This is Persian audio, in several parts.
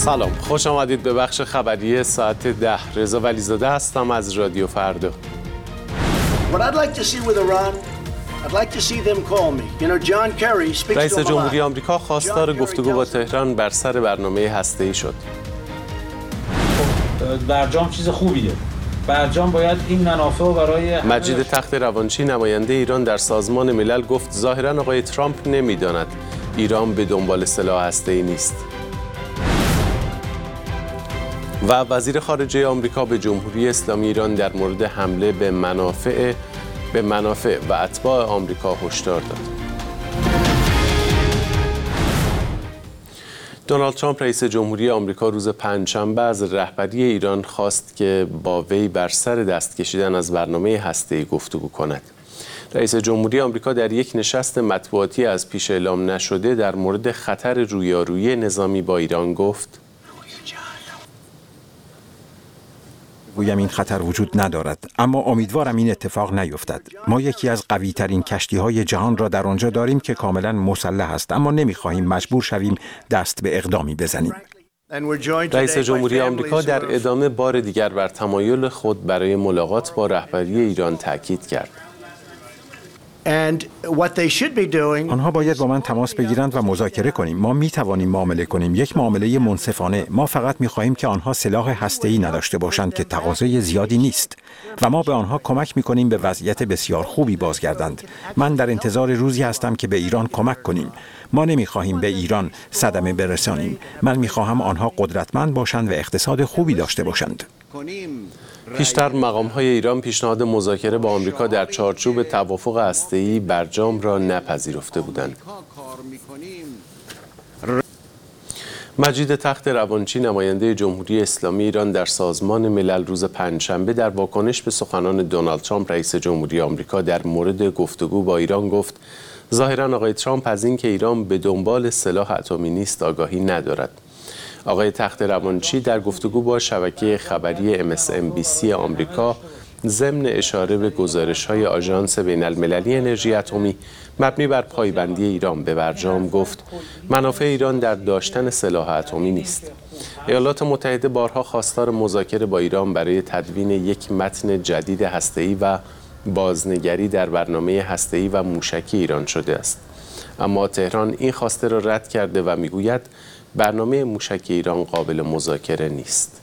سلام، خوش آمدید به بخش خبری ساعت 10. رضا ولیزاده هستم از رادیو فردا. رئیس جمهوری آمریکا خواستار گفتگو با تهران بر سر برنامه هسته‌ای شد. برجام چیز خوبیه. برجام باید این منافع رو برای مجید تخت روانچی نماینده ایران در سازمان ملل گفت ظاهراً آقای ترامپ نمی‌داند ایران به دنبال سلاح هسته‌ای نیست. و وزیر خارجه آمریکا به جمهوری اسلامی ایران در مورد حمله به منافع و اتباع آمریکا هشدار داد. دونالد ترامپ رئیس جمهوری آمریکا روز پنجشنبه از رهبری ایران خواست که با وی بر سر دست کشیدن از برنامه هسته‌ای گفتگو کند. رئیس جمهوری آمریکا در یک نشست مطبوعاتی از پیش اعلام نشده در مورد خطر رویارویی نظامی با ایران گفت: گویم این خطر وجود ندارد، اما امیدوارم این اتفاق نیفتد. ما یکی از قوی ترین کشتی های جهان را در آنجا داریم که کاملا مسلح است، اما نمیخواهیم مجبور شویم دست به اقدامی بزنیم. رئیس جمهوری آمریکا در ادامه بار دیگر بر تمایل خود برای ملاقات با رهبری ایران تاکید کرد. آنها باید با من تماس بگیرند و مذاکره کنیم. ما می توانیم معامله کنیم، یک معامله منصفانه. ما فقط می خواهیم که آنها سلاح هسته‌ای نداشته باشند که تقاضای زیادی نیست و ما به آنها کمک می کنیم به وضعیت بسیار خوبی بازگردند. من در انتظار روزی هستم که به ایران کمک کنیم. ما نمی خواهیم به ایران صدمه برسانیم. من می خواهم آنها قدرتمند باشند و اقتصاد خوبی داشته باشند. پیشتر مقام‌های ایران پیشنهاد مذاکره با آمریکا در چارچوب توافق هسته‌ای برجام را نپذیرفته بودند. مجید تخت روانچی نماینده جمهوری اسلامی ایران در سازمان ملل روز پنجشنبه در واکنش به سخنان دونالد ترامپ رئیس جمهوری آمریکا در مورد گفتگو با ایران گفت ظاهراً آقای ترامپ از اینکه ایران به دنبال سلاح اتمی نیست آگاهی ندارد. آقای تخت روانچی در گفتگو با شبکه خبری MSNBC آمریکا ضمن اشاره به گزارش‌های آژانس بین‌المللی انرژی اتمی مبنی بر پایبندی ایران به برجام گفت منافع ایران در داشتن سلاح اتمی نیست. ایالات متحده بارها خواستار مذاکره با ایران برای تدوین یک متن جدید هسته‌ای و بازنگری در برنامه هسته‌ای و موشکی ایران شده است. اما تهران این خواسته را رد کرده و میگوید برنامه موشکی ایران قابل مذاکره نیست.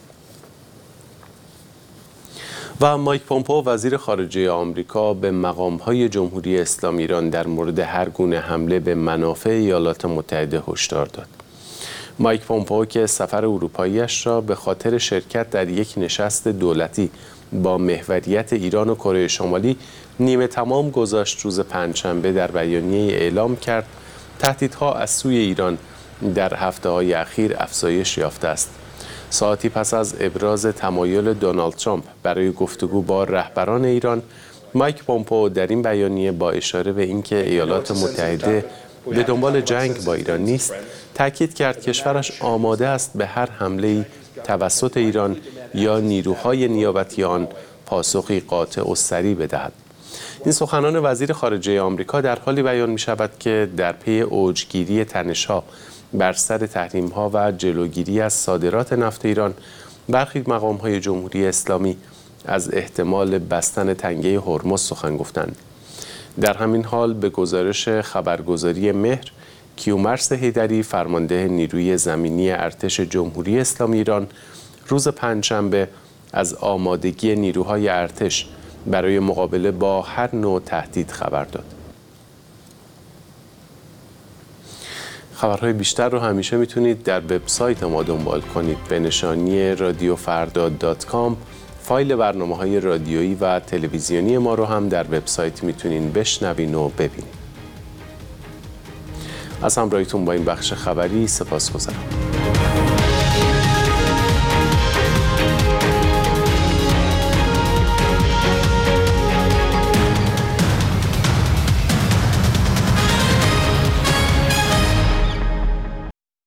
و مایک پومپئو وزیر خارجه آمریکا به مقام‌های جمهوری اسلامی ایران در مورد هر گونه حمله به منافع ایالات متحده هشدار داد. مایک پومپئو که سفر اروپایی‌اش را به خاطر شرکت در یک نشست دولتی با محوریت ایران و کره شمالی نیمه تمام گذاشت روز پنجشنبه در بیانیه اعلام کرد تهدیدها از سوی ایران در هفته‌های اخیر افزایش یافته است. ساعتی پس از ابراز تمایل دونالد ترامپ برای گفتگو با رهبران ایران، مایک پومپئو در این بیانیه با اشاره به اینکه ایالات متحده به دنبال جنگ با ایران نیست، تاکید کرد کشورش آماده است به هر حمله‌ای توسط ایران یا نیروهای نیابتی آن پاسخی قاطع و سریع بدهد. این سخنان وزیر خارجه آمریکا در حالی بیان می شود که در پی اوجگیری تنش‌ها بر سر تحریم‌ها و جلوگیری از صادرات نفت ایران، برخی مقام‌های جمهوری اسلامی از احتمال بستن تنگه هرمز سخن گفتند. در همین حال به گزارش خبرگزاری مهر، کیومرث حیدری فرمانده نیروی زمینی ارتش جمهوری اسلامی ایران روز پنجشنبه از آمادگی نیروهای ارتش برای مقابله با هر نوع تهدید خبر داد. خبرهای بیشتر رو همیشه میتونید در وبسایت ما دنبال کنید به نشانی radiofarda.com. فایل برنامه‌های رادیویی و تلویزیونی ما رو هم در وبسایت میتونین بشنوین و ببینید. از همراهیتون با این بخش خبری سپاسگزارم.